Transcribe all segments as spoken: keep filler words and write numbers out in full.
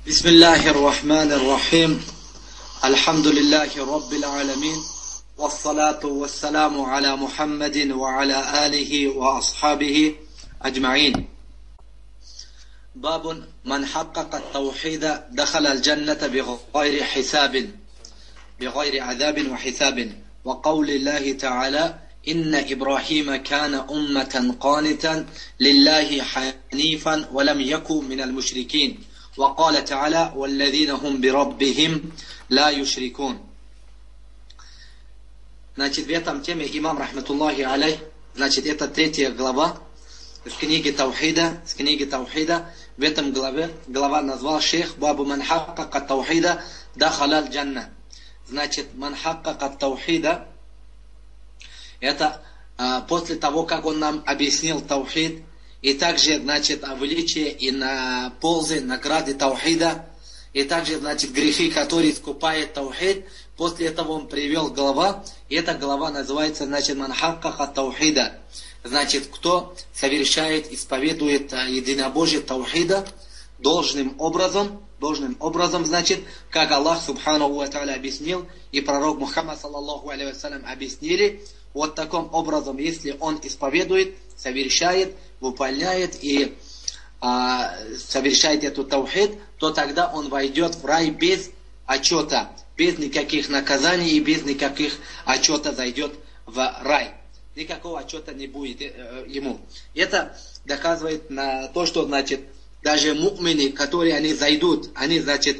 بسم الله الرحمن الرحيم الحمد لله رب العالمين والصلاة والسلام على محمد وعلى آله وأصحابه أجمعين. باب من حقق التوحيد دخل الجنة بغير حساب بغير عذاب وحساب. وقول الله تعالى إن إبراهيم كان أمة قانتا لله حنيفا ولم يكن من المشركين. وقال تعالى والذين هم بربهم لا يشركون. Значит, в этом теме имам, рахматуллахи алейх, значит, это третья глава с книги Таухида, с книги Таухида. В этом главе, глава назвал шейх Бабу ман хакка таухида дахалал джанна. Значит, ман хакка таухида, это а, после того, как он нам объяснил таухид, и также, значит, о величии и на пользы, награды таухида, и также, значит, грехи, которые искупает таухид. После этого он привел глава, и эта глава называется, значит, ман хакка таухида. Значит, кто совершает, исповедует единобожие таухида должным образом, должным образом, значит, как Аллах субханаху ва тааля объяснил, и пророк Мухаммад саллаллаху алейхи вассалям объяснили, вот таким образом, если он исповедует, совершает, выполняет и а, совершает эту таухид, то тогда он войдет в рай без отчета, без никаких наказаний и без никаких отчета зайдет в рай. Никакого отчета не будет э, ему. Это доказывает на то, что, значит, даже му'мины, которые они зайдут, они, значит,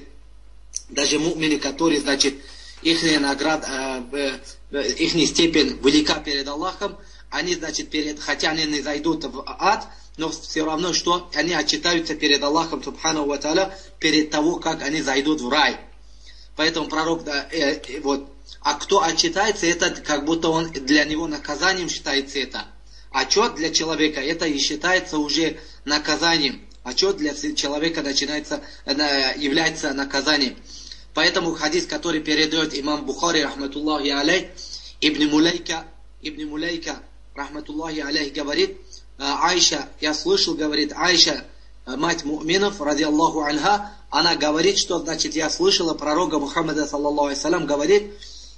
даже му'мины, которые, значит, их награда, э, э, их степень велика перед Аллахом, они, значит, перед, хотя они не зайдут в ад, но все равно, что они отчитаются перед Аллахом, субханаху ва тааля, перед того, как они зайдут в рай. Поэтому пророк, да, э, э, вот, а кто отчитается, это как будто он для него наказанием считается это. Отчет для человека, это и считается уже наказанием. Отчет для человека начинается, является наказанием. Поэтому хадис, который передает имам Бухари, рахматуллахи алейх, Ибн Мулейка, Ибн Мулейка, рахматуллахи алейх, говорит, Айша, я слышал, говорит, Айша, мать му'минов, ради Аллаху анха, она говорит, что, значит, я слышала пророка Мухаммада, саллаллаху алейхи вассалям, говорит,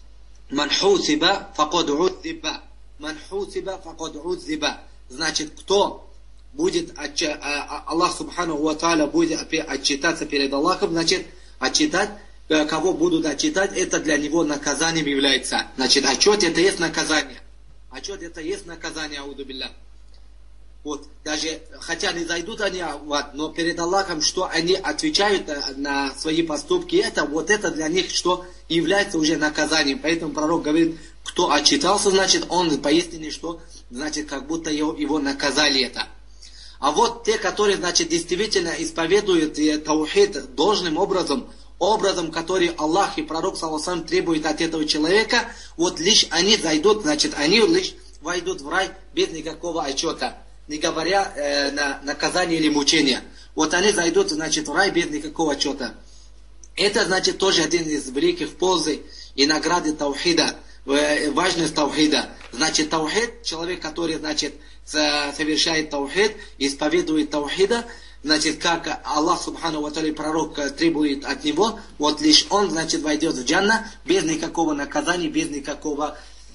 ман хусиба факад уззиба, ман хусиба факад уззиба. Значит, кто будет, Аллах субханаху ва тааля будет отчитаться перед Аллахом, значит, отчитать, кого будут отчитать, это для него наказанием является. Значит, отчет это есть наказание. Отчет это есть наказание, ауду билля. Вот, даже, хотя не зайдут они в ад, но перед Аллахом, что они отвечают на свои поступки, это, вот это для них, что является уже наказанием. Поэтому пророк говорит, кто отчитался, значит, он поистине, что, значит, как будто его, его наказали это. А вот те, которые, значит, действительно исповедуют таухид должным образом, образом, который Аллах и пророк, саллаллаху алейхи ва саллям, требует от этого человека, вот лишь они зайдут, значит, они лишь войдут в рай без никакого отчета, не говоря э, на наказание или мучение. Вот они зайдут, значит, в рай без никакого отчета. Это, значит, тоже один из великих пользы и награды таухида, э, важность таухида. Значит, таухид, человек, который, значит, совершает таухид, исповедует таухида, значит, как Аллах субханаху ва тааля, пророк требует от него, вот лишь он, значит, войдет в джанна без никакого наказания, без никакого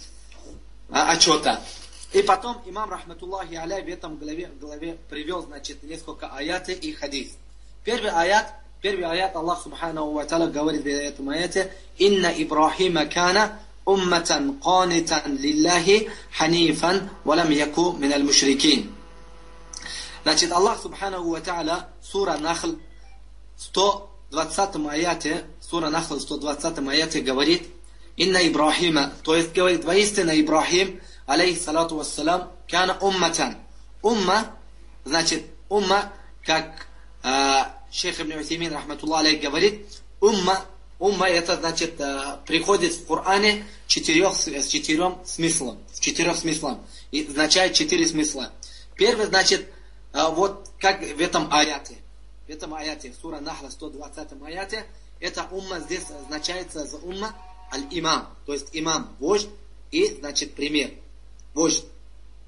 а, отчета. И потом имам, рахматуллахи алейх, в этом главе, главе привел, значит, несколько аяты и хадис. Первый аят, первый аят Аллах субханаху ва тааля говорит в этом аяте: «Инна Ибрахима кана умматан канитан лиллахи ханифан валам яку миналь мушрикин». Значит, Аллах субханаху ва тааля, сура Нахл, сто двадцатом аяте, сура Нахл, сто двадцатом аяте говорит: «Инна Ибрахима», то есть говорит, воистину Ибрахим, алейхиссалату вассалам, кана умматан. Умма, значит, умма, как э, шейх Ибн Усаймин, рахматуллах алейх, говорит, умма, умма, это, значит, э, приходит в Коране четырех, с четырем смыслом, с четырех смыслом, и означает четыре смысла. Первый, значит, э, вот как в этом аяте, в этом аяте, сура Нахла, сто двадцатом аяте, это умма здесь означается за умма аль-имам, то есть имам, вождь, и, значит, пример. Вождь.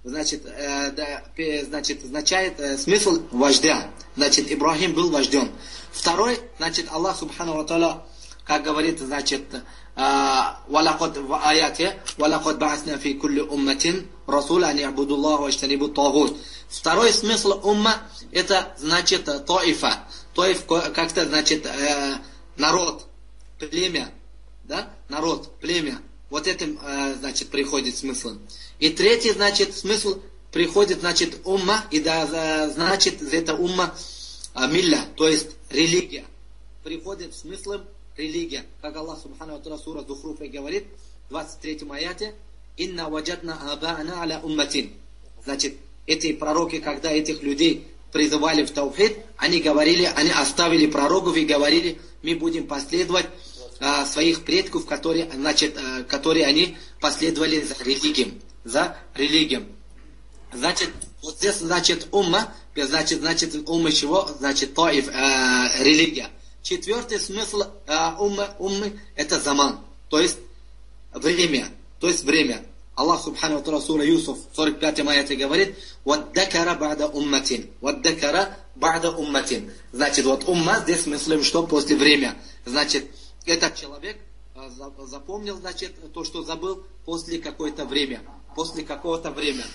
значит, э, да, значит, означает э, смысл вождя. Значит, Ибрахим был вождем. Второй, значит, Аллах Субхану Ва Тааля, как говорит, значит, وَلَقَدْ в аяте وَلَقَدْ بَعَثْنَا فِي كُلِّ أُمَّةٍ رَسُولًا أَنِ اعْبُدُوا اللَّهَ وَاجْتَنِبُوا الطَّاغُوتَ. Второй смысл умма, это, значит, таифа. Таиф, как-то, значит, э, народ, племя, да, народ, племя. Вот этим, э, значит, приходит смысл. И третий, значит, смысл приходит, значит, умма, и да, значит, это умма э, милля, то есть религия. Приходит смыслом религия. Как Аллах Субхану Ва Тааля сура Зухруфа говорит, в двадцать третьем аяте, «Инна ваджадна аба'ана аля умматин». Значит, эти пророки, когда этих людей призывали в таухид, они говорили, они оставили пророков и говорили, мы будем последовать а, своих предков, которые, значит, а, которые они последовали за религией. За религией. Значит, вот здесь, значит, умма, значит, значит, умма чего? Значит, таиф, а, религия. Четвертый смысл а, уммы, уммы, это заман, то есть время, то есть время. Аллах Субхану Ва Тааля сура Юсуф в сорок пятом аяте говорит, «Ваддакара ба'да умматин». Ваддакара ба'да умматин. Значит, вот умма здесь смыслим, что после время. Значит, этот человек а, запомнил, значит, то, что забыл после какое-то время. После какого-то времени.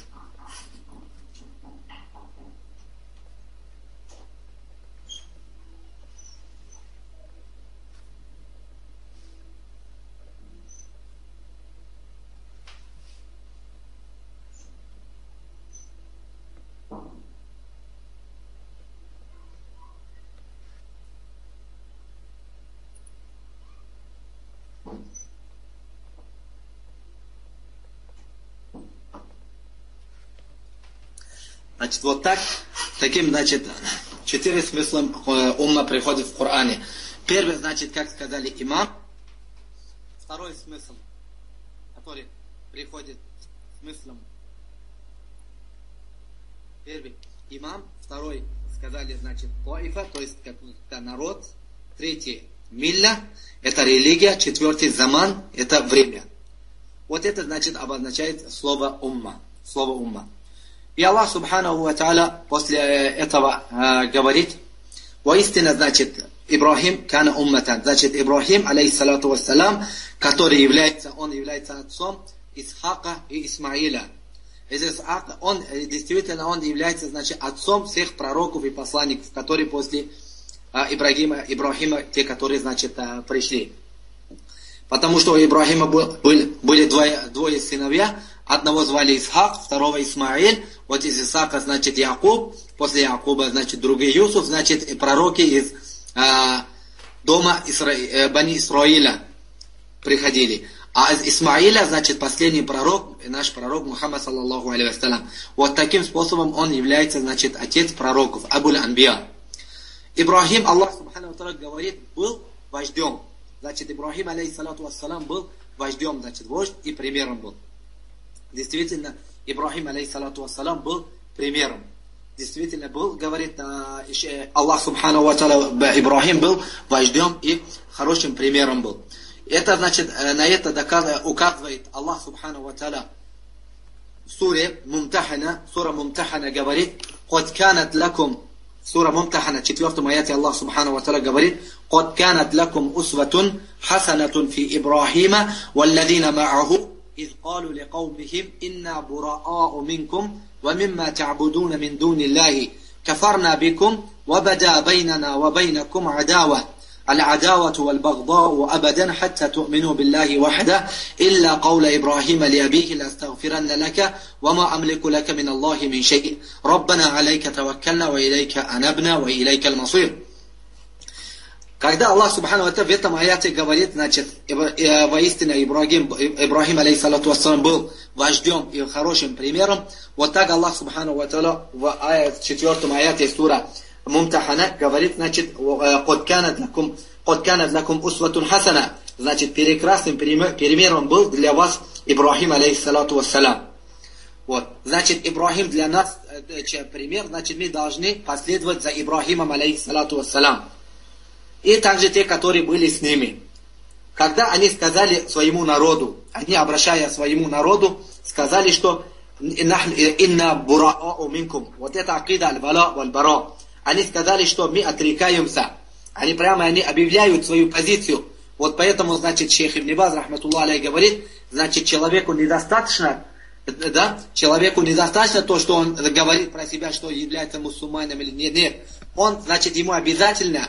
Значит, вот так, таким, значит, четыре смысла умма приходит в Коране. Первый, значит, как сказали имам. Второй смысл, который приходит смыслом. Первый имам. Второй, сказали, значит, таифа, то есть как, как народ. Третий, милля, это религия. Четвертый, заман, это время. Вот это, значит, обозначает слово умма. Слово умма. И Аллах Субхану Ва Тааля после этого э, говорит, воистину, значит, Ибрахим кана умматан. Значит, Ибрахим, алейхиссалату вассалам, который является, он является отцом Исхака и Исмаиля. Из Исхака, он, действительно, он является, значит, отцом всех пророков и посланников, которые после э, Ибрахима, Ибрахима, те, которые, значит, э, пришли. Потому что у Ибрахима был, были, были двое, двое сыновья. Одного звали Исхак, второго Исмаиль. Вот из Исаака, значит, Якуб. После Якуба, значит, другой Юсуф. Значит, пророки из э, дома Исра... э, Бани Исраиля приходили. А из Исмаиля, значит, последний пророк, наш пророк Мухаммад, саллаллаху алейхи вассалям. Вот таким способом он является, значит, отец пророков, Абуль Анбия. Ибрахим, Аллах Субхану Ва Тааля говорит, был вождем. Значит, Ибрахим, алейхиссалату вассалам, был вождем, значит, вождь и примером был. Действительно, Ибрахим, алейхиссалату вассалам, был примером. Действительно, был, говорит Аллах Субхану Ва Тааля, Ибрахим был вождем и хорошим примером был. Это, значит, на это доказывает, указывает Аллах Субхану Ва Тааля в суре Мумтахана. Сура Мумтахана говорит, «Код канат лакум». Сура Мумтахана, четвертом аяте Аллах Субхану Ва Тааля говорит, «Код канат лакум усватун хасанатун фи Ибрахима валладина ма'аху». إذ قالوا لقومهم إنا براء منكم ومما تعبدون من دون الله كفرنا بكم وبدا بيننا وبينكم عداوة العداوة والبغضاء أبدا حتى تؤمنوا بالله وحده إلا قول إبراهيم لأبيه لأستغفرن لك وما أملك لك من الله من شيء ربنا عليك توكلنا وإليك أنبنا وإليك المصير. Когда Аллах Субхану Ва Тааля в этом аяте говорит, значит, воистину Ибрахим, Ибрахим алейхиссалату вассалам, был вождем и хорошим примером, вот так Аллах Субхану Ва Тааля в четвертом аяте сура Мумтахана говорит, значит, «Код канат лакум, код канат лакум усватун хасана». Значит, прекрасным примером был для вас Ибрахим алейхиссалату вассалам. Вот. Значит, Ибрахим для нас пример, значит, мы должны последовать за Ибрахимом алейхиссалату вассалам. И также те, которые были с ними. Когда они сказали своему народу, они, обращая своему народу, сказали, что инна бура'у минкум. Вот это акида аль-вала валь-бара. Они сказали, что мы отрекаемся. Они прямо они объявляют свою позицию. Вот поэтому, значит, шейх Ибн Баз, рахматуллах алейхи, говорит, значит, человеку недостаточно, да, человеку недостаточно то, что он говорит про себя, что является мусульманином или нет, нет. Он, значит, ему обязательно,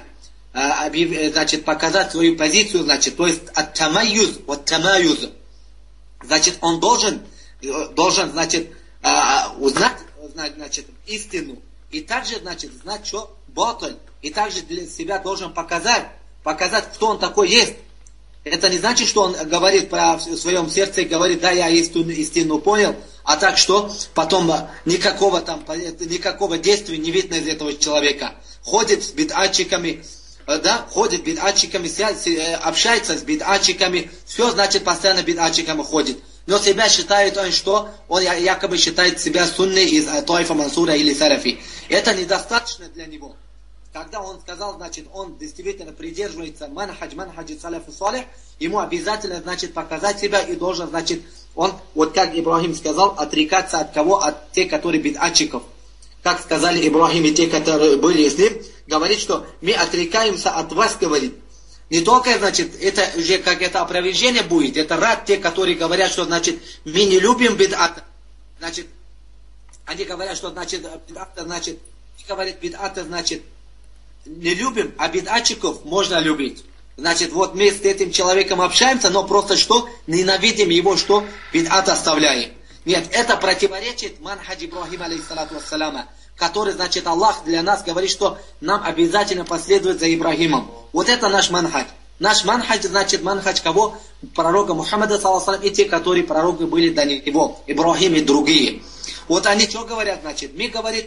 значит, показать свою позицию, значит, то есть ат-тамайюз, вот-тамайюз. Значит, он должен, должен, значит, узнать, узнать, значит, истину. И также, значит, знать, что баталь. И также для себя должен показать, показать, кто он такой есть. Это не значит, что он говорит про в своем сердце, говорит, да, я истину, истину понял, а так что потом никакого там, никакого действия не видно из этого человека. Ходит с бид'атчиками, да, ходит с бид'атчиками, общается с бид'атчиками, все, значит, постоянно бид'атчиками ходит. Но себя считает он, что он якобы считает себя сунной из Таифа Мансура или Сарафи. Это недостаточно для него. Когда он сказал, значит, он действительно придерживается манхадж, манхаджи салафу салих, ему обязательно, значит, показать себя и должен, значит, он, вот как Ибрахим сказал, отрекаться от кого? От тех, которые бид'атчиков. Как сказали Ибрахим и те, которые были с ним, говорит, что мы отрекаемся от вас, говорит. Не только, значит, это уже как это опровержение будет, это рад те, которые говорят, что, значит, мы не любим бид'ат. Значит, они говорят, что, значит, бид'ат, значит, говорит, бид'ат, значит, не любим, а бид'атчиков можно любить. Значит, вот мы с этим человеком общаемся, но просто что? Ненавидим его, что? Бид'ат оставляем. Нет, это противоречит манхадж Ибрахима, алейхиссалату вассаляма, который, значит, Аллах для нас говорит, что нам обязательно последовать за Ибрахимом. Вот это наш манхадж. Наш манхадж, значит, манхадж кого? Пророка Мухаммада, саллаллаху алейхи, и те, которые пророки были до него, Ибрахим и другие. Вот они что говорят, значит? Мы, говорит,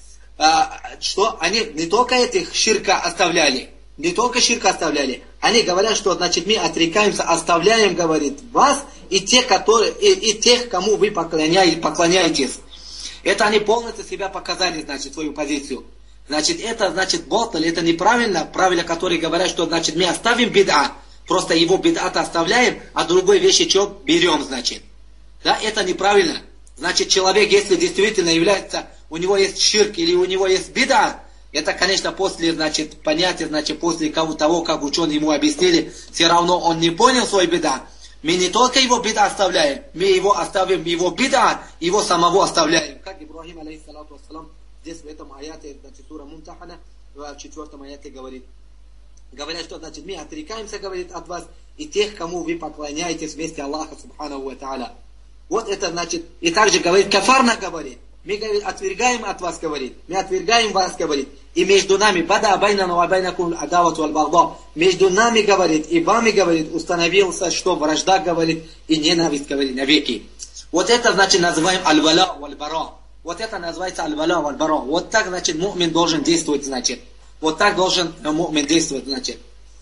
что они не только этих ширка оставляли, не только ширка оставляли, они говорят, что, значит, мы отрекаемся, оставляем, говорит, вас и тех, которые, и, и тех, кому вы поклоняетесь, поклоняетесь. Это они полностью себя показали, значит, свою позицию. Значит, это, значит, батл, это неправильно, правила, которые говорят, что, значит, мы оставим бид'а, просто его бид'ат оставляем, а другой вещи что берем, значит. Да, это неправильно. Значит, человек, если действительно является, у него есть ширк или у него есть бид'а, это, конечно, после, значит, понятия, значит, после того, как ученые ему объяснили, все равно он не понял свой бид'а. Мы не только его бид'а оставляем, мы его оставим, его бид'а, его самого оставляем. Как Ибрахим, алейхиссалату вассалам, здесь в этом аяте, значит, сура Мумтахана, в четвертом аяте говорит. Говорят, что, значит, мы отрекаемся, говорит, от вас, и тех, кому вы поклоняетесь вместе Аллаха, субханаху ва та'аля. Вот это, значит, и также говорит, кафарна говорит. Мы, говорит, отвергаем от вас, говорит. Мы отвергаем вас, говорит. И между нами, бада абайнану абайнакум адавату аль-багдо. Между нами, говорит, и вами, говорит, установился, что вражда, говорит, и ненависть, говорит, навеки. Вот это, значит, называем аль-вала валь-бара. Вот это называется аль-вала валь-бара. Вот так, значит, му'мин должен действовать, значит. Вот так должен му'мин действовать, значит.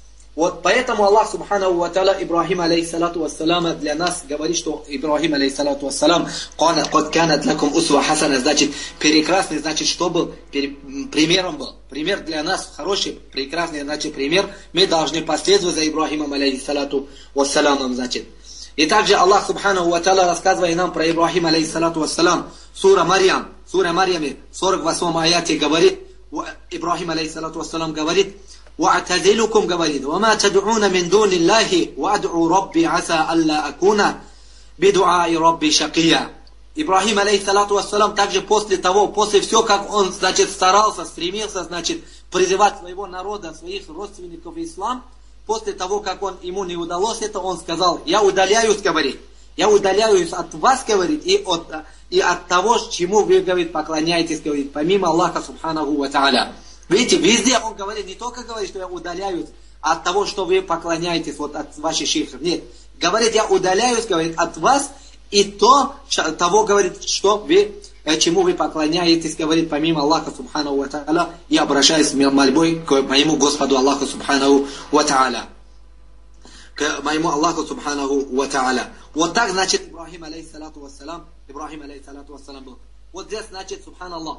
Вот поэтому Аллах субханаху ва та'аля Ибрахим алейхиссалату вассалама для нас говорит, что Ибрахим алейхиссалату вассалам «Кана кад канат лакум усва хасана», значит, прекрасный, значит, что был, примером был. Пример для нас хороший, прекрасный, значит, пример. Мы должны последовать за Ибрахимом алейхиссалату вассаламом, значит. И также Аллах субханаху ва та'аля рассказывает нам про Ибрахима алейхиссалату вассалам. Сура Марьям, сура Марьяме, сорок восьмом аяте говорит, Ибрахим алейхиссалату вассалам говорит, وَأَعْتَزِلُكُمْ говорит, وَمَا تَدْعُونَ مِنْ دُونِ اللَّهِ وَأَدْعُوا رَبِّي عَسَىٰ أَلَّا أَكُونَ بِدُعَاءِ رَبِّي شَقِيًّا. Ибрахим алейхиссалату вассалам также после того, после всего, как он, значит, старался, стремился, значит, призывать своего народа, своих родственников в ислам, после того, как он, ему не удалось это, он сказал, я удаляюсь, говорит, я удаляюсь от вас, говорит, и от, и от того, чему вы, говорит, поклоняетесь, говорит, помимо Аллаха субханаху ва та'аля. Видите, везде он говорит, не только говорит, что я удаляюсь от того, что вы поклоняетесь, вот от ваших шейхов. Нет, говорит, я удаляюсь, говорит, от вас и то, того, говорит, что вы, чему вы поклоняетесь, говорит, помимо Аллаха субханаху ва та'аля, и обращаюсь с мольбой к моему Господу Аллаху субханаху ва та'аля. К моему Аллаху субханаху ва та'аля. Вот так, значит, Ибрахим алейхиссалату вассалам, Ибрахим алейхиссалату вассалам был. Вот здесь, значит, субханаллах.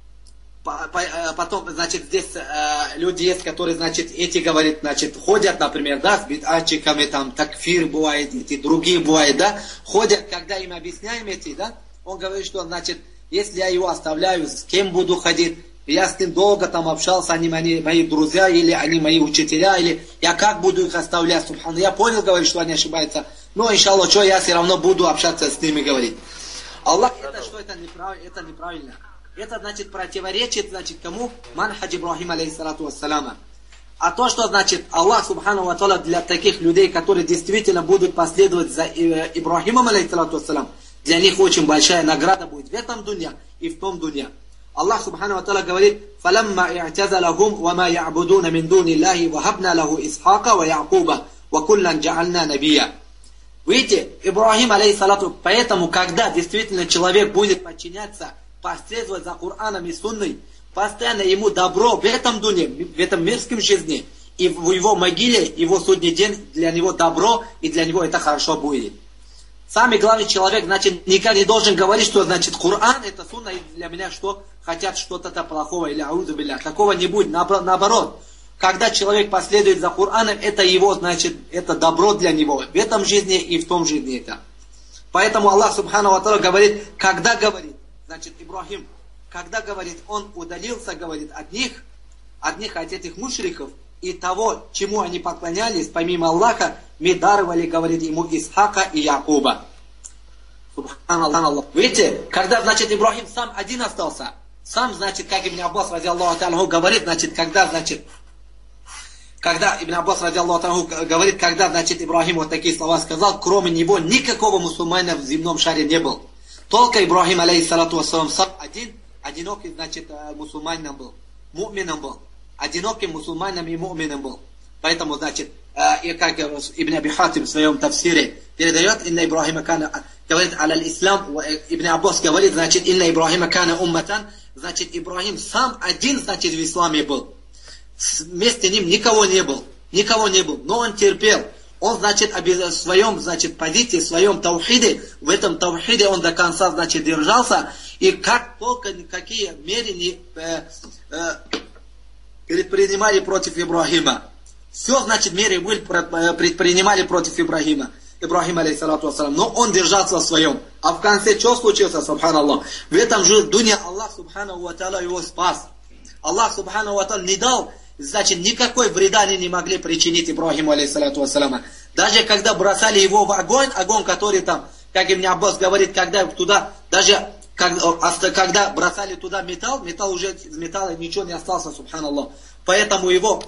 Потом, значит, здесь э, люди есть, которые, значит, эти, говорят, значит, ходят, например, да, с бид'атчиками, там, такфир бывает, эти другие бывают, да, ходят, когда им объясняем эти, да, Он говорит, что, значит, если я его оставляю, с кем буду ходить, я с ним долго там общался, они мои, мои друзья, или они мои учителя, или я как буду их оставлять, субхану. Я понял, говорит, что они ошибаются, но, иншаллах, что я все равно буду общаться с ними, говорит. Аллах, это что, это неправильно, это неправильно. Это, значит, противоречит, значит, кому? Манхадж Ибрахим, алейхиссалату вассаляма. А то, что, значит, Аллах, субхану ва тааля, для таких людей, которые действительно будут последовать за Ибрахимом, алейхиссалату вассалям, для них очень большая награда будет в этом дуня и в том дуня. Аллах, субхану ва тааля, говорит: «Фаламма и'тазалахум ва ма я'будуна мин дуни Аллахи ва хабна лаху Исхака ва Я'куба ва куллан джа'альна набия». Видите, Ибрахим, алейхиссалату, поэтому, когда действительно человек будет подчиняться, последовать за Кораном и Сунной, постоянно ему добро в этом дуне, в этом мирском жизни, и в его могиле, его судный день, для него добро, и для него это хорошо будет. Самый главный человек, значит, никогда не должен говорить, что, значит, Коран, это Сунна, и для меня что, хотят что-то плохого, или аузу билля. Такого не будет, наоборот. Когда человек последует за Кораном, это его, значит, это добро для него, в этом жизни и в том жизни это. Поэтому Аллах, субхану ва тааля, говорит, когда говорит, значит, Ибрахим, когда, говорит, он удалился, говорит, от них, от них, от этих мушриков, и того, чему они поклонялись, помимо Аллаха, мы даровали, говорит, ему Исхака и Якуба. Субханаллах. Видите, когда, значит, Ибрахим сам один остался, сам, значит, как Ибн Аббас, ради Аллаху та'алаху, говорит, значит, когда, значит, когда Ибн Аббас, ради Аллаху та'алаху, говорит, когда, значит, Ибрахим вот такие слова сказал, кроме него никакого мусульманина в земном шаре не был. Только Ибрахим, алейхиссалату вассалам, сам один, одинокий, значит, мусульманином был, му'мином был, одиноким мусульманином и му'мином был. Поэтому, значит, и как Ибн Аби Хатим в своем тафсире передает, инна Ибрахима кана, говорит, аля ислам, Ибн Аббас говорит, значит, инна Ибрахима кана умматан, значит, Ибрахим сам один, значит, в исламе был. Вместе ним никого не был, никого не был, но он терпел. Он, значит, в своем, значит, позиции, в своем таухиде, в этом таухиде он до конца, значит, держался, и как только никакие меры не э, э, предпринимали против Ибрахима. Все, значит, меры были предпринимали против Ибрахима, Ибрахима, алейхиссалату вассалам, но он держался в своем. А в конце что случилось, субханаллах? В этом же дуне Аллах, субхану ва тааля, его спас. Аллах, субхану ва тааля, не дал, значит, никакой вреда они не могли причинить Ибрахиму, алейхиссалату вассалама. Даже когда бросали его в огонь, огонь, который там, как Ибн Аббас говорит, когда туда, даже когда бросали туда металл, металл уже, из металла ничего не осталось, субханаллах. Поэтому его,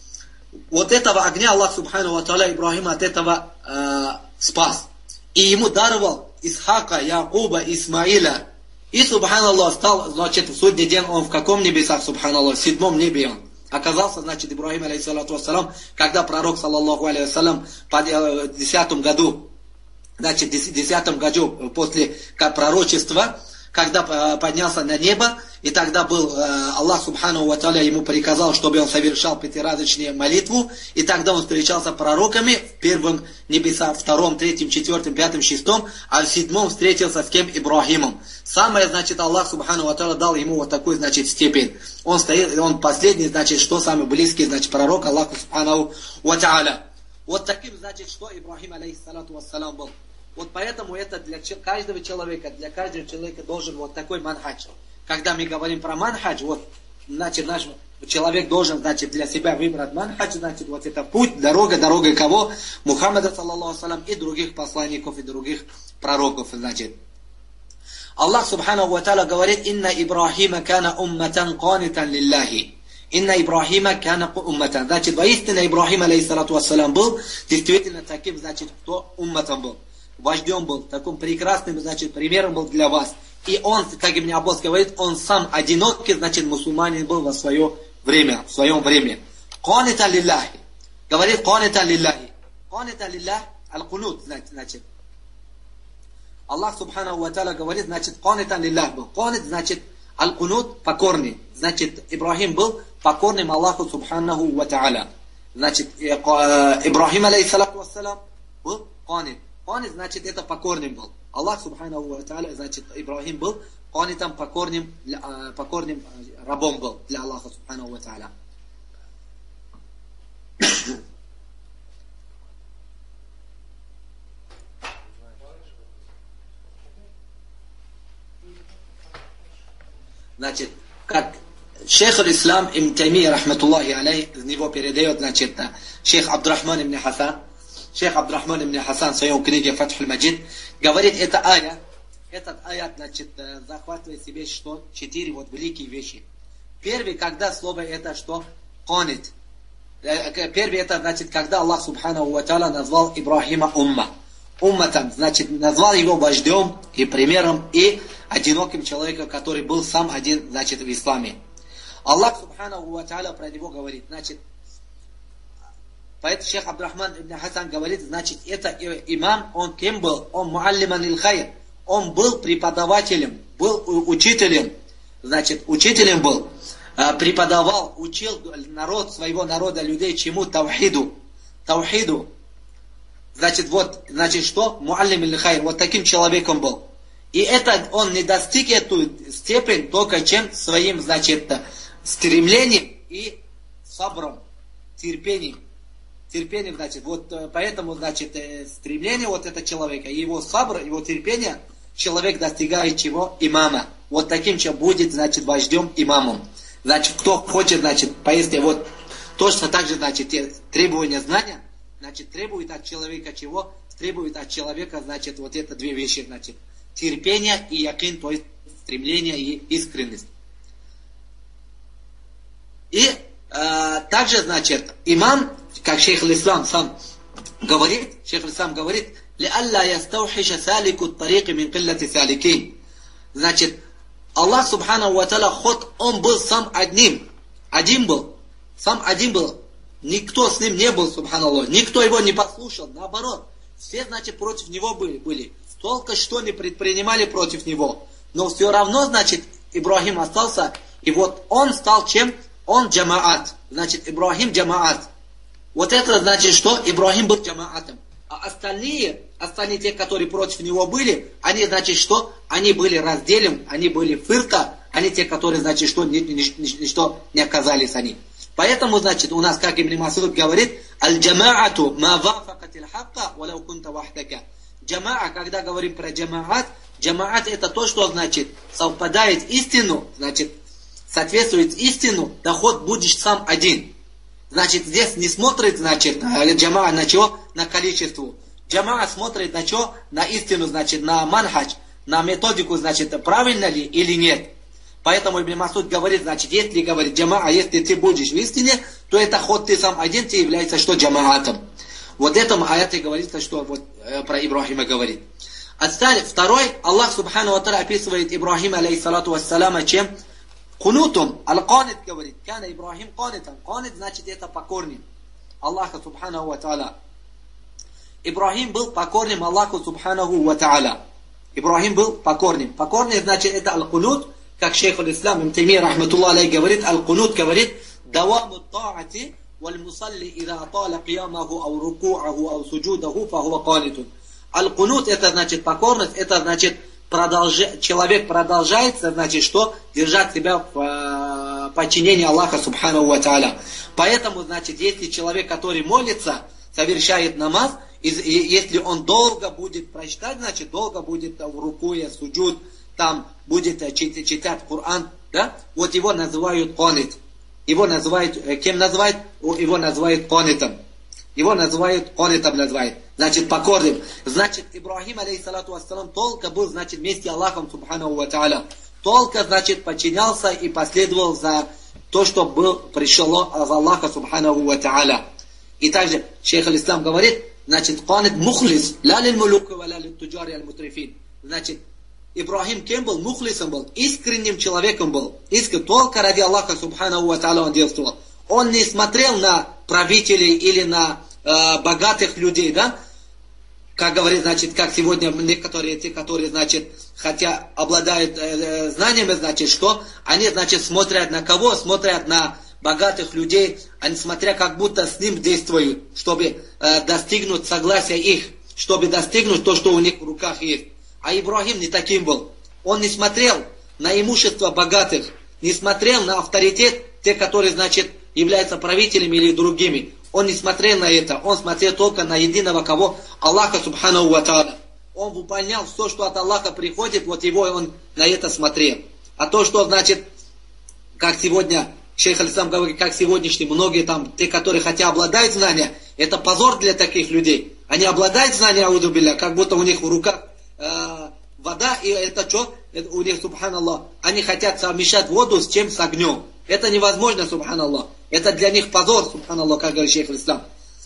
вот этого огня Аллах, субхану ва тааля, Ибрахима от этого э, спас. И ему даровал Исхака, Якуба, Исмаиля. И, субханаллах, стал, значит, в судный день он в каком небесах, субханаллах, в седьмом небе он. Оказался, значит, Ибрахим, алейхиссалату вассалам, когда пророк, саллаллаху алейхи вассалям, в десятом году, значит, в десятом году после пророчества, когда поднялся на небо, и тогда был Аллах, субхану ва тааля, ему приказал, чтобы он совершал пятиразочную молитву, и тогда он встречался с пророками, в первом небеса, втором, третьем, четвертом, пятом, шестом, а в седьмом встретился с кем? Ибрахимом. Самое, значит, Аллах, субхану ва тааля, дал ему вот такую, значит, степень. Он стоит, он последний, значит, что самый близкий, значит, пророк Аллаху, субхану ва тааля. Вот таким, значит, что Ибрахим, алейхиссалату вассалам, был. Вот поэтому это для каждого человека, для каждого человека должен вот такой манхадж. Когда мы говорим про манхадж, вот, значит, наш человек должен, значит, для себя выбрать манхадж, значит, вот это путь, дорога, дорога кого? Мухаммада, саллаллаху салям, и других посланников, и других пророков, значит. Аллах, субхану ва тааля, говорит, инна Ибрахима кана умматан канитан лиллахи. Инна Ибрахима кана умматан. Значит, воистину Ибрахим, алейхиссалату вассалям, был действительно таким, значит, кто умматом был. Вождем был, таким прекрасным, значит, примером был для вас. И он, как Ибн Аббас говорит, он сам одинокий, значит, мусульманин был во свое время, в своем время. Канита лиллахи. Говорит, канита лиллахи. Канита лиллах, аль-кунут, значит. Аллах, субхану ва тааля, говорит, значит, канита лиллах был. Канит, значит, аль-кунут, покорный. Значит, Ибрахим был покорным Аллаху, субхану ва тааля. Значит, Ибрахим, алейхиссалату вассалам, был канит. Канит, значит, это покорным был. Аллах, субхану ва тааля, значит, Ибрахим был канитом, покорным, покорным рабом был для Аллаха, субхану ва тааля. Значит, как шейх аль-Ислам ибн Таймия, рахматуллахи алей, из него передает, значит, шейх Абдурахман ибн Хасан, шейх Абдурахман ибн Хасан в своем книге Фатх аль-Маджид, говорит, это ая, этот аят, значит, захватывает в себе что? Четыре вот великие вещи. Первый, когда слово это что? Конит. Первый, это, значит, когда Аллах Субханаху ва Тааля назвал Ибрахима умма. Умматом, значит, назвал его вождем и примером, и одиноким человеком, который был сам один, значит, в исламе. Аллах Субханаху ва Тааля про него говорит, значит, поэтому шейх Абдурахман ибн Хасан говорит, значит, это имам, он кем был? Он муаллиман иль-хайр. Он был преподавателем, был учителем, значит, учителем был, преподавал, учил народ, своего народа, людей чему? Таухиду. Таухиду. Значит, вот, значит, что? Муаллим иль-хайр. Вот таким человеком был. И это, он не достиг эту степень только чем? Своим, значит, стремлением и сабром, терпением. Терпением, значит, вот поэтому, значит, стремление вот этого человека, его сабр, его терпение, человек достигает чего? Имама. Вот таким чем будет, значит, вождем, имамом. Значит, кто хочет, значит, поесть, вот, точно так же, значит, требования знания, значит, требует от человека чего? Требует от человека, значит, вот это две вещи, значит, терпение и якин, то есть стремление и искренность. И э, также, значит, имам, как шейх аль-Ислам сам говорит, шейх аль-Ислам говорит, لِأَلَّا يَسْتَوْحِشَ سَالِكُ الطَّرِيقِ مِنْ قِلَّةِ سَالِكِينَ. Значит, Аллах Субханаху ва Тааля, ход, он был сам одним, один был, сам один был, никто с ним не был, Субханаллах, никто его не послушал, наоборот, все, значит, против него были, были, столько что не предпринимали против него, но все равно, значит, Ибрахим остался, и вот он стал чем? Он джамаат, значит, Ибрахим джамаат. Вот это значит, что Ибрахим был джамаатом. А остальные, остальные те, которые против него были, они, значит, что? Они были разделом, они были фирка, они те, которые, значит, что? Ни, ни, ни, ничто не оказались они. Поэтому, значит, у нас, как Ибн Масуд говорит, аль-джамаату ма вафакатил хакка валяу кунта вахдака. Джамаа, когда говорим про джамаат, джамаат это то, что, значит, совпадает истину, значит, соответствует истину, доход будешь сам один. Значит, здесь не смотрит, значит, джамаа на что? На количество. Джамаа смотрит на что? На истину, значит, на манхадж, на методику, значит, правильно ли или нет. Поэтому Ибн Масуд говорит, значит, если говорит джамаа, если ты будешь в истине, то это ход ты сам один, ты является что? Джамаатом. Вот этом аяте говорится, что вот э, про Ибрахима говорит. А второй, Аллах Субхану ва Тааля описывает Ибрахима, алейхиссалату вассаляма, чем? Кунутум, аль-канит говорит, кана Ибрахим канитом. Канит значит это покорным Аллаха Субханаху ва Тааля. Ибрахим был покорным Аллаху Субханаху ва Тааля. Ибрахим был покорным. Покорный значит это аль-кунут, как шейх аль-Ислам ибн Таймия, рахматуллах алейх, говорит, аль-кунут говорит, даваму таати валь-мусалли ида атала киямаху ау рукуаху ау суджудаху фахува канитун. Аль-кунут это значит покорность, это значит Продолж... человек продолжается, значит, что? Держать себя в э, подчинении Аллаха Субханаху ва Тааля. Поэтому, значит, если человек, который молится, совершает намаз, и, и, если он долго будет прочитать, значит, долго будет в рукуе, суджуд, там будет чит, читать Коран, да? Вот его называют канит. Его называют, кем называют? Его называют канитом. Его называют канитом, называют. Значит, покорным. Значит, Ибрахим, алейхиссалату вассалам, только был, значит, вместе Аллахом, Субханаху ва Тааля. Только, значит, подчинялся и последовал за то, что был, пришло от Аллаха, Субханаху ва Тааля. И также шейх аль-Ислам говорит, значит, канит мухлис, ла лиль мулуки ва ла лиль туджари аль-мутрифин. Значит, Ибрахим кем был? Мухлисом был, искренним человеком был. Искренним, только ради Аллаха, Субханаху ва Тааля он действовал. Он не смотрел на правителей или на э, богатых людей, да? Как говорит, значит, как сегодня некоторые, те, которые, значит, хотя обладают э, знаниями, значит, что? Они, значит, смотрят на кого? Смотрят на богатых людей, они смотря как будто с ним действуют, чтобы э, достигнуть согласия их, чтобы достигнуть то, что у них в руках есть. А Ибрахим не таким был. Он не смотрел на имущество богатых, не смотрел на авторитет тех, которые, значит, являются правителями или другими. Он не смотрел на это, он смотрел только на единого кого? Аллаха Субханаху ва Тааля. Он выполнял все, что от Аллаха приходит, вот его он на это смотрел. А то, что, значит, как сегодня, шейх Аль-Ислам говорит, как сегодняшние многие там, те, которые хотя обладают знанием, это позор для таких людей. Они обладают знанием, ауду билля, как будто у них в руках э, вода, и это что? Это у них, субханаллах, они хотят совмещать воду с чем? С огнем. Это невозможно, субханаллах. Это для них позор, субханаллах, как говорит шейх Аль-Ислам.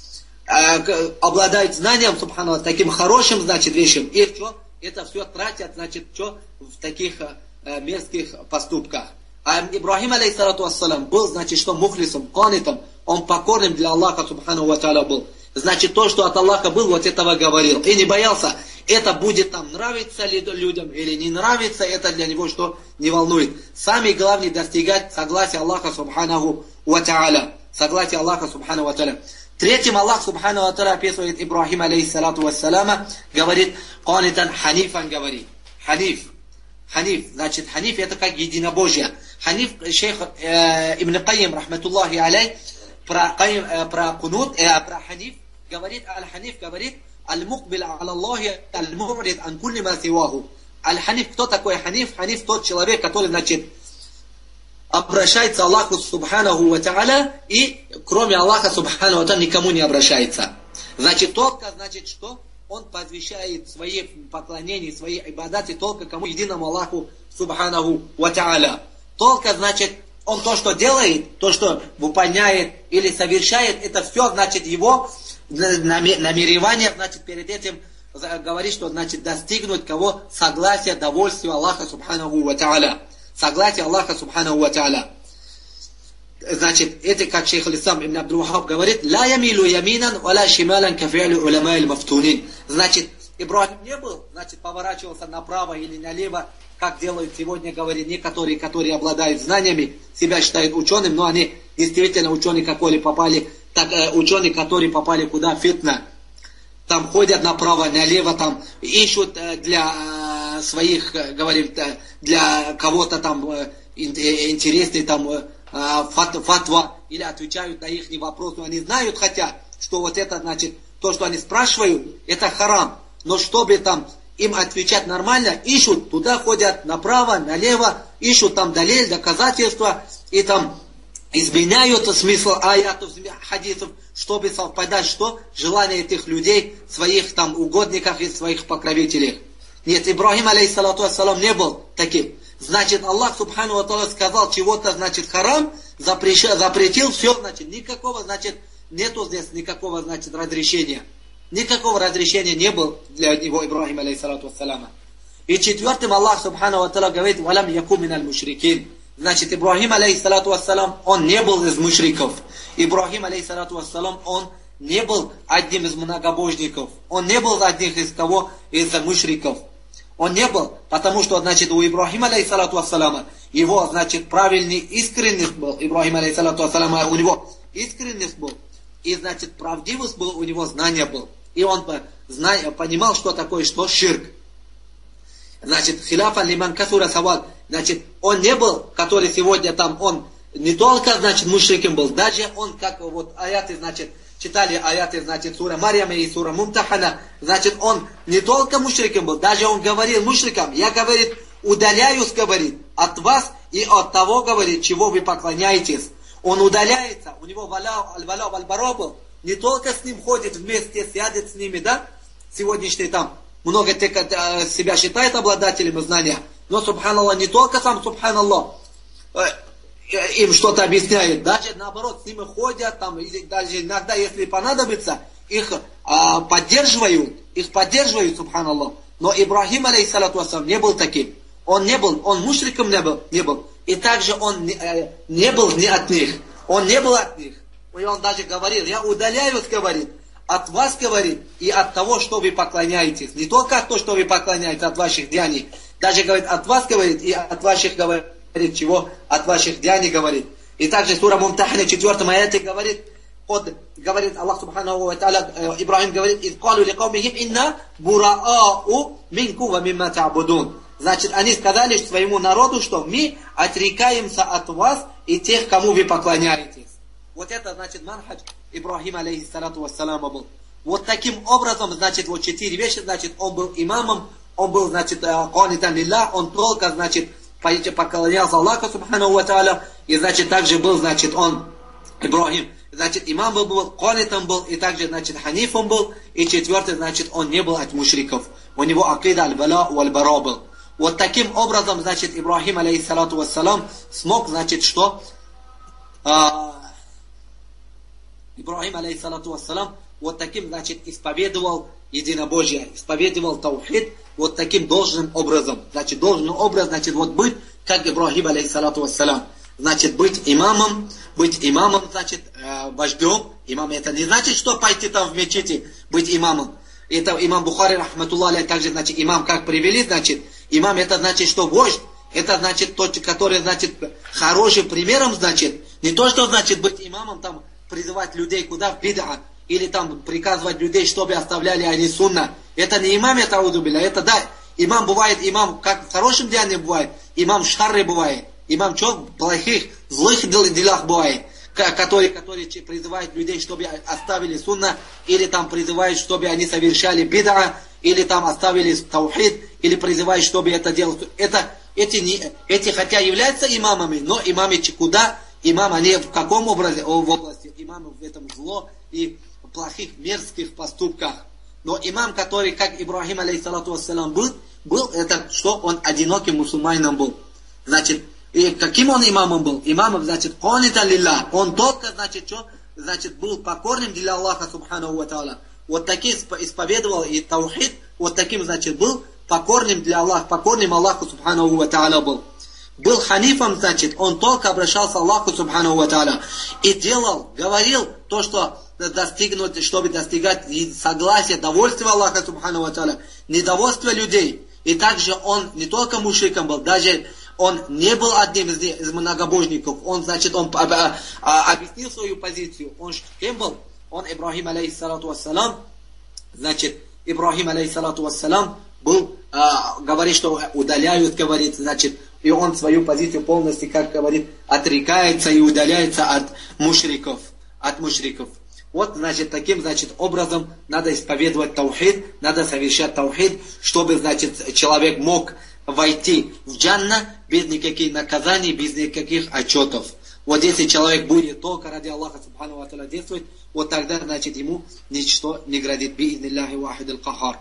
Э, обладают знанием, субханаллах, таким хорошим, значит, вещем. И что? Это все тратят, значит, что? В таких э, мерзких поступках. А Ибрахим, алейхиссалату вассалам, был, значит, что мухлисом, канитом, он покорным для Аллаха, субхану ва тааля, был. Значит, то, что от Аллаха был, вот этого говорил. И не боялся, это будет там нравиться ли людям или не нравится, это для него что не волнует. Самое главное достигать согласия Аллаха, субхану ва тааля. Согласия Аллаха, субхану ва тааля. Третьим Аллах, субхану ва тааля, описывает Ибрахим, алейхиссалату вассалама, говорит, канитан ханифан, говорит. Ханиф. Ханиф, значит, ханиф это как единобожие. Ханиф, шейх э, Ибн Кайим, рахматуллахи алей, про, э, про кунут, э, про ханиф, говорит, аль-ханиф говорит, аль-мукбил аля Аллахи, аль-мурид ан кулли ма сиваху. Аль-ханиф, кто такой ханиф? Ханиф тот человек, который, значит, обращается Аллаху субханаху ва тааля, и кроме Аллаха субханаху ва тааля никому не обращается. Значит, только, значит, что? Он посвящает свои поклонения, свои ибадаты только кому? Единому Аллаху субханаху ва тааля. Только, значит, он то, что делает, то, что выполняет или совершает, это все, значит, его намеревание, значит, перед этим говорит, что, значит, достигнуть кого? Согласия, довольствия Аллаха субханаху ва тааля. Согласие Аллаха субханаху ва тааля. Значит, это как шейх Аль-Ислам ибн Абдул-Вахаб говорит, ла ямилу яминан ва ла шималан кафи'лю улама'иль мафтунин. Значит, Ибрахим не был, значит, поворачивался направо или налево, как делают сегодня, говорит, некоторые, которые обладают знаниями, себя считают ученым, но они действительно ученые, которые попали, так, э, ученые, которые попали куда? Фитна. Там ходят направо, налево, там ищут э, для э, своих, э, говорит, э, для кого-то там э, интересный там э, фат, фатва, или отвечают на их вопросы. Они знают, хотя, что вот это, значит, то, что они спрашивают, это харам. Но чтобы там им отвечать нормально, ищут, туда ходят направо, налево, ищут там далель, доказательства, и там изменяют смысл аятов, хадисов, чтобы совпадать, что желание этих людей, своих там угодников и своих покровителей. Нет, Ибрахим, алейхиссалату вассалам, не был таким. Значит, Аллах субхану ва тааля сказал чего-то, значит, харам, запрещил, запретил, все, значит, никакого, значит, нету здесь никакого, значит, разрешения. Никакого разрешения не было для него Ибрахима, алейхиссалату вассалама. И четвертым Аллах субхану ва тааля говорит, валам яку миналь мушрикин. Значит, Ибрахим, алейхиссалату вассалам, он не был из мушриков. Ибрахим, алейхиссалату вассалам, он не был одним из многобожников. Он не был одним из кого? Из мушриков. Он не был, потому что, значит, у Ибрахима, алейхиссалату вассалама, его, значит, правильный искренность был. Ибрахим, алейхиссалату вассалама, у него искренность был. И, значит, правдивость был, у него знание был. И он понимал, что такое, что ширк. Значит, хиляфан лиман касура савад. Значит, он не был, который сегодня там, он не только, значит, мушриком был, даже он, как вот аяты, значит, читали аяты, значит, сура Марьяма и сура Мумтахана, значит, он не только мушриком был, даже он говорил мушрикам, я, говорит, удаляюсь, говорит, от вас и от того, говорит, чего вы поклоняетесь. Он удаляется, у него валя, аль-валя, аль-баро был, не только с ним ходит вместе, сядет с ними, да, сегодняшний там, много тех, себя считает обладателем знания, но, субханаллах, не только сам, субханаллах, им что-то объясняет, даже наоборот, с ними ходят, там, или даже иногда, если понадобится, их а, поддерживают, их поддерживают, субханаллах. Но Ибрахим, алейхиссалату вассалам, не был таким. Он не был, он мушриком не был, не был. И также он не, э, не был не от них. Он не был от них. И он даже говорил, я удаляюсь, говорит, от вас, говорит, и от того, что вы поклоняетесь. Не только от того, что вы поклоняетесь, от ваших деяний. Даже, говорит, от вас, говорит, и от ваших, говорит, чего? От ваших деяний, говорит. И также сура Мумтахана, четвертом аяте, говорит, от, говорит Аллах субхану ва тааля, Ибрахим говорит, «Из калу ли каумихим инна бураау минку ва мимма та'будун». Значит, они сказали своему народу, что мы отрекаемся от вас и тех, кому вы поклоняетесь. Вот это, значит, манхадж Ибрахима, алейхиссалату вассалама, был. Вот таким образом, значит, вот четыре вещи, значит, он был имамом, он был, значит, канитан лилlah, он только, значит, поклонялся Аллаху Субхану ва Тааля, и значит также был, значит, он, Ибрахим, значит, имам был, был, конитом был, и также, значит, ханифом был, и четвертый, значит, он не был от мушриков. У него акида аль-бала валь-бара был. Вот таким образом, значит, Ибрахим, алейхиссалату вассалам, смог, значит, что? А, Ибрахим, алейхиссалату вассалам, вот таким, значит, исповедовал единобожие, исповедовал таухид, вот таким должным образом. Значит, должный образ, значит, вот быть, как Ибрахим, алейхиссалату вассалам. Значит, быть имамом, быть имамом, значит, э, вождем. Имам это не значит, что пойти там в мечети, быть имамом. Это имам Бухари, рахматуллах алейхи, также, значит, имам как привели, значит, имам это значит, что вождь, это значит тот, который, значит, хорошим примером, значит, не то, что значит быть имамом, там, призывать людей куда, в бид'a, или там приказывать людей, чтобы оставляли они сунна. Это не имам, это аудубилля, это да, имам бывает, имам как в хорошем деянии бывает, имам шарри бывает. Имам что? Плохих, злых делах бывает, которые, которые призывают людей, чтобы оставили сунна, или там призывают, чтобы они совершали бид'a, или там оставили таухид, или призывают, чтобы это делать. Это, эти, не, эти хотя являются имамами, но имамы куда? Имам, они в каком образе? В области имамов в этом зло и плохих, мерзких поступках. Но имам, который, как Ибрахим, алейхиссалату вассалам, был, был, это что? Он одиноким мусульманином был. Значит, и каким он имамом был? Имамом, значит, конита лилля. Он только, значит, что? Значит, был покорным для Аллаха Субхану ва Тааля. Вот таким исповедовал и таухид, вот таким, значит, был покорным для Аллаха, покорным Аллаху Субхану ва Тааля был. Был ханифом, значит, он только обращался к Аллаху Субхану ва Тааля. И делал, говорил то, что достигнуть, чтобы достигать согласия, довольствия Аллаха Субхану ва Тааля, недовольствия людей. И также он не только мушриком был, даже он не был одним из, из многобожников. Он, значит, он а, а, объяснил свою позицию. Он кем был? Он Ибрахим, алейхиссалату вассалам. Значит, Ибрахим, алейхиссалату вассалам, был, а, говорит, что удаляют, говорит, значит, и он свою позицию полностью, как говорит, отрекается и удаляется от мушриков. От мушриков. Вот, значит, таким, значит, образом надо исповедовать таухид, надо совершать таухид, чтобы, значит, человек мог войти в джанна без никаких наказаний, без никаких отчетов. Вот если человек будет только ради Аллаха Субхану ва Тааля действовать, вот тогда, значит, ему ничто не грозит. Би'идниллахи вахид аль-кахар.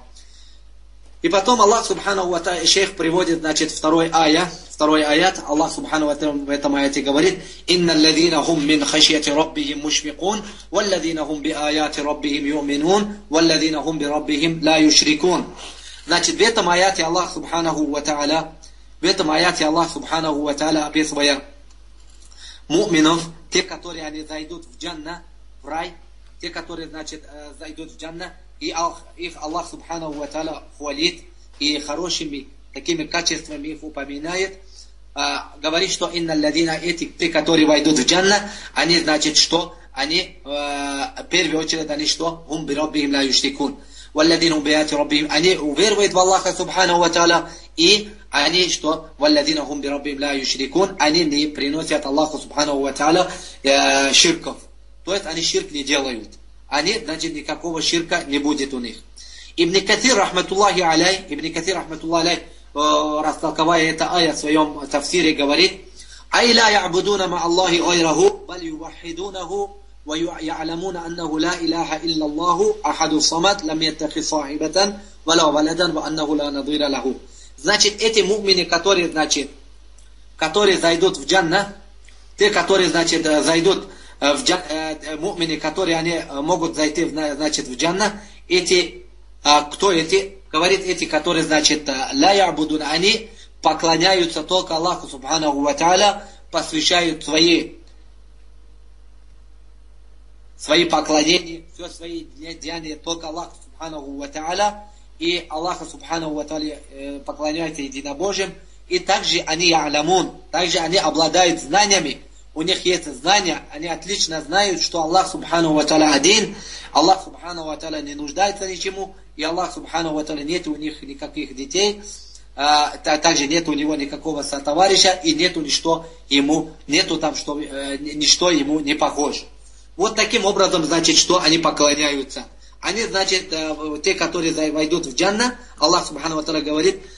И потом Аллах Субхану ва Тааля, шейх приводит, значит, второй ая, второй аят, Аллах Субхану ва Тааля в этом аяте говорит: «Инна алладина хум мин хашьяти раббихим мушфикун, валладина хум би аяти раббихим юминун, валладина хум би раббихим ла юшрикун». Значит, в этом аяте Аллах Субханаху ва Тааля, в этом аяте Аллах Субханаху ва Тааля, описывая му'минов, те, которые они зайдут в джанна, в рай, те, которые, значит, зайдут в джанна, и их Аллах Субханаху ва Тааля хвалит, и хорошими такими качествами их упоминает, говорит, что инна алладина, эти, те, которые войдут в джанна, они, значит, что? Они, в первую очередь, они что? Хум би раббихим ла юшрикун. Валладину биати раббихим, они уверуют в Аллаха Субхану ва Тааля, и они что? Валладину хум би раббихим ла юшрикун, они не приносят Аллаху Субхану ва Тааля э, ширков. То есть они ширк не делают. Они, значит, никакого ширка не будет у них. Ибн Катир, рахматуллахи алей, Ибн Катир, рахматуллахи алей, э, растолковая это ая в своем тафсире, говорит: «Ай ла я'будуна ма Аллахи гайраху, бал ювахидунаху, ويعلمون أنه لا إله إلا الله أحد الصمد لم يتخذ صاحبة ولا ولدا وأنه لا نظير له». Значит, эти му'мины, которые, значит, которые зайдут в джанна, те, которые, значит, зайдут в джанна, му'мины, которые они могут зайти, значит, в джанна, эти, кто эти? Говорит, эти, которые, значит, ла я'будун, они поклоняются только Аллаху Субханаху ва Тааля, посвящают свои свои поклонения, все свои деяния только Аллаху Субханаху ва Тааля, и Аллаха Субханаху ва Тааля э, поклоняются единобожием, и также они я'лямун, также они обладают знаниями, у них есть знания, они отлично знают, что Аллах Субханаху ва Тааля один, Аллах Субханаху ва Тааля не нуждается ничему, и Аллах Субханаху ва Тааля нет у них никаких детей, а, также нет у него никакого сотоварища, и нету ничто ему, нету там, что, э, ничто ему не похоже. Вот таким образом, значит, что они поклоняются. Они, значит, те, которые войдут в джанна, Аллах Субхану ва Тааля говорит: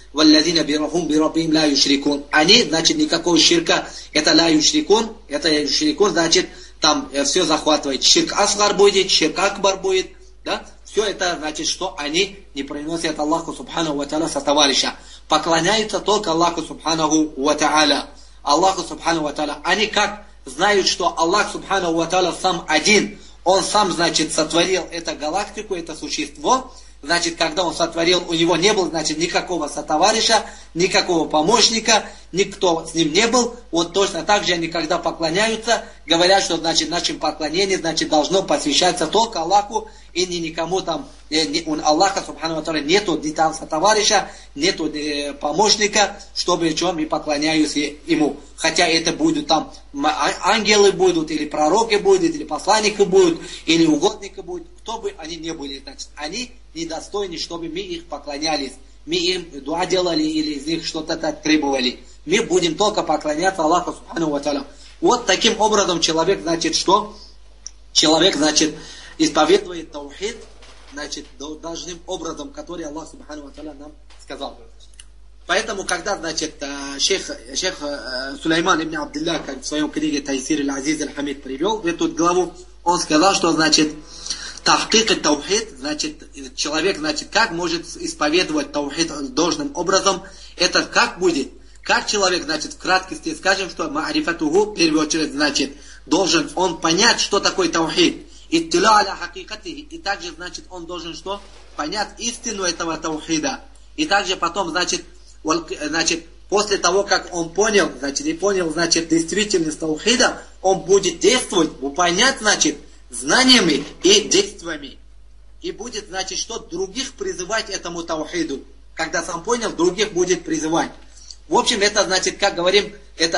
валлазина бирахум бираббихим ла юшрикун. Они, значит, никакого ширка, это ла юшрикун, это юшрикун, значит, там все захватывает. Ширк асгар будет, ширк акбар будет, да? Все это значит, что они не приносят Аллаху субханаху ва тааля сотоварища. Поклоняются только Аллаху субханаху ва тааля. Аллаху субханаху ва тааля. Они как знают, что Аллах субханаху ва тааля сам один. Он сам, значит, сотворил эту галактику, это существо. Значит, когда он сотворил, у него не было, значит, никакого сотоварища, никакого помощника, никто с ним не был. Вот точно так же они, когда поклоняются, говорят, что, значит, нашим поклонением, значит, должно посвящаться только Аллаху, и ни никому там, не, у Аллаха, субхану ва тааля, нету ни там сотоварища, нету э, помощника, чтобы чем и поклоняюсь ему. Хотя это будут там ангелы будут, или пророки будут, или посланники будут, или угодники будут, кто бы они ни были, значит, они недостойны, чтобы мы их поклонялись. Мы им дуа делали или из них что-то требовали. Мы будем только поклоняться Аллаху субхану ва тааля. Вот таким образом человек, значит, что? Человек, значит, исповедует таухид, значит, должным образом, который Аллах субхану ва тааля нам сказал. Поэтому, когда, значит, шейх, шейх Сулейман ибн Абдилля, как в своем книге Тайсир аль-Азиз аль-Хамид привел в эту главу, он сказал, что, значит, тахкик таухид, значит, человек, значит, как может исповедовать таухид должным образом, это как будет? Как человек, значит, в краткости скажем, что ма'рифатуху, в первую очередь, значит, должен он понять, что такое таухид. Иттиля аля хакикатихи. И также, значит, он должен что? Понять истину этого таухида. И также потом, значит, значит, после того, как он понял, значит, и понял, значит, действительность таухида, он будет действовать, выполнять, значит, знаниями и действиями. И будет, значит, что других призывать этому таухиду. Когда сам понял, других будет призывать. В общем, это, значит, как говорим, это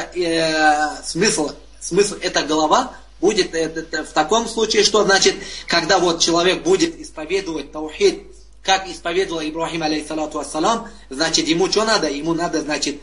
э, смысл, смысл, эта голова будет это, в таком случае, что, значит, когда вот человек будет исповедовать таухид, как исповедовал Ибрахим, алейхиссалату вассалам, значит, ему что надо? Ему надо, значит,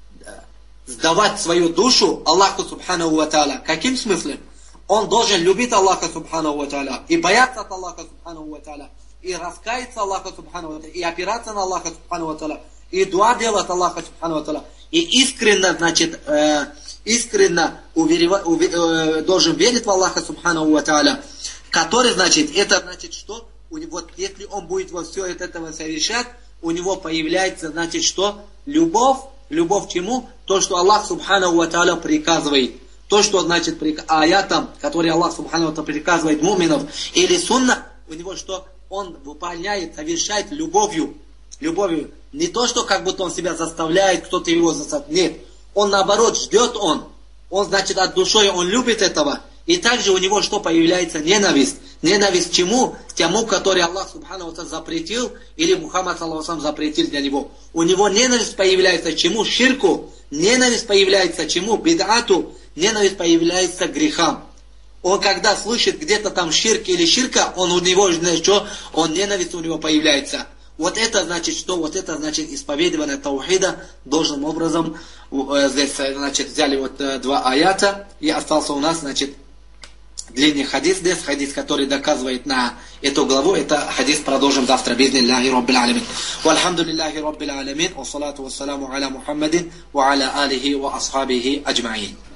сдавать свою душу Аллаху субханаху ва тааля. Каким смыслом? Он должен любить Аллаха субханаху ва тааля, и бояться от Аллаха субханаху ва тааля, и раскаяться Аллаха субханаху ва тааля, и опираться на Аллаха субханаху ва тааля, и дуа делать Аллаха субханаху ва тааля, и искренне, значит, э, искренне уверива, увер, э, должен верить в Аллаха субханаху ва тааля, который, значит, это значит что? У него, вот, если он будет во все это этого совершать, у него появляется, значит, что? Любовь, любовь к чему? То, что Аллах субханаху ва тааля приказывает. То, что, значит, аятам, которые Аллах субханаху ва тааля приказывает муминов, или сунна, у него что? Он выполняет, совершает любовью. Любовью. Не то, что как будто он себя заставляет, кто-то его заставляет. Нет. Он наоборот ждет он. Он, значит, от души, он любит этого. И также у него что появляется? Ненависть. Ненависть к чему? К тому, который Аллах субханаху ва тааля запретил, или Мухаммад саллаллаху алейхи ва саллям запретил для него. У него ненависть появляется к чему? Ширку. Ненависть появляется к чему? Бид'ату. Ненависть появляется к грехам. Он когда слышит где-то там ширк или ширка, он у него, что? Он ненависть у него появляется. Вот это значит что? Вот это значит исповедование таухида должным образом. Здесь, значит, взяли вот два аята, и остался у нас, значит, длинный хадис здесь, хадис, который доказывает на эту главу. Это хадис продолжим завтра. Бизниллахи Раббил Алямин. Вальхамдулиллахи Раббил Алямин. Ва салату ва саламу аля Мухаммадин ва аля алихи ва асхабихи аджмаин.